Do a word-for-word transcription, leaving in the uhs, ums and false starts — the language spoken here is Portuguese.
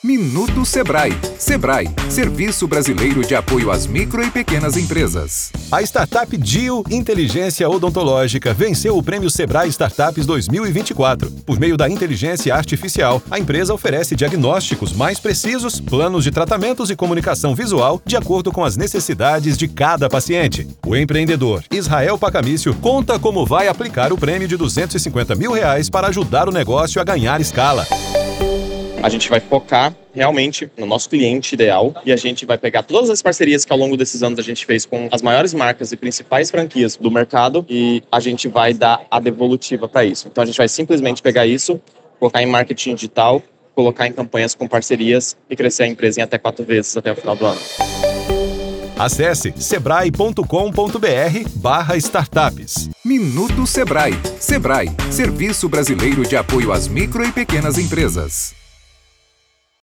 Minuto Sebrae. Sebrae, Serviço Brasileiro de Apoio às Micro e Pequenas Empresas. A startup Dio Inteligência Odontológica venceu o Prêmio Sebrae Startups dois mil e vinte e quatro. Por meio da inteligência artificial, a empresa oferece diagnósticos mais precisos, planos de tratamentos e comunicação visual de acordo com as necessidades de cada paciente. O empreendedor Israel Pacamício conta como vai aplicar o prêmio de duzentos e cinquenta mil reais para ajudar o negócio a ganhar escala. A gente vai focar realmente no nosso cliente ideal e a gente vai pegar todas as parcerias que ao longo desses anos a gente fez com as maiores marcas e principais franquias do mercado e a gente vai dar a devolutiva para isso. Então a gente vai simplesmente pegar isso, colocar em marketing digital, colocar em campanhas com parcerias e crescer a empresa em até quatro vezes até o final do ano. Acesse sebrae ponto com ponto br barra startups. Minuto Sebrae. Sebrae, Serviço Brasileiro de Apoio às Micro e Pequenas Empresas.